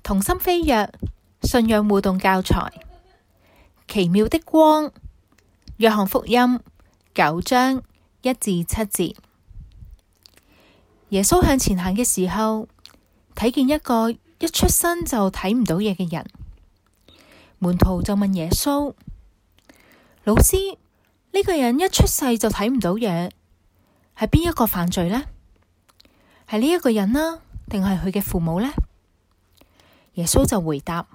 同心飛躍信仰互動教材，奇妙的光，約翰福音9章1至7節。耶穌向前行嘅時候，睇見一個一出生就睇唔到嘢嘅人，門徒就問耶穌：老師，呢個人一出世就睇唔到嘢，係邊一個犯罪呢？係呢一個人啦，定係佢嘅父母呢？耶穌就回答：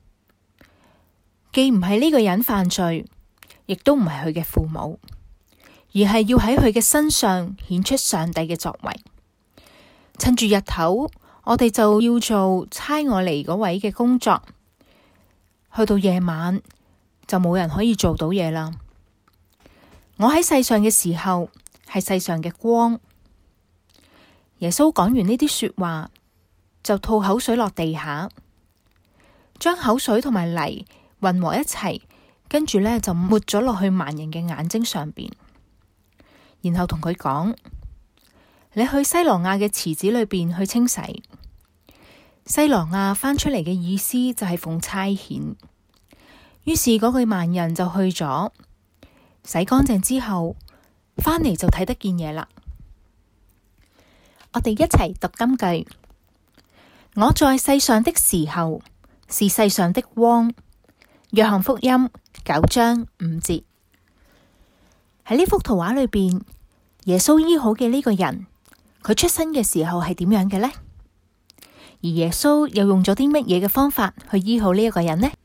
既唔係呢個人犯罪，亦都唔係佢嘅父母，而係要喺佢嘅身上顯出上帝嘅作為。趁住日頭，我哋就要做差我嚟嗰位嘅工作，去到夜晚就冇人可以做到嘢啦。我喺世上嘅時候係世上嘅光。耶穌講完呢啲說話，就吐口水落地下，將口水同埋泥混和一齊，跟住呢就抹咗落去盲人嘅眼睛上邊，然後同佢講：你去西羅亞嘅池子裏邊去清洗。西羅亞翻出嚟嘅意思就係奉差遣。於是嗰個盲人就去咗，洗乾淨之後，返嚟就睇得見嘢啦。我哋一齊讀金句：我在世上的時候是世上的光。約翰福音9章5節。喺呢幅圖畫裏邊，耶穌醫好嘅呢個人，佢出生嘅時候係點樣嘅呢？而耶穌又用咗啲乜嘢嘅方法去醫好呢一個人呢？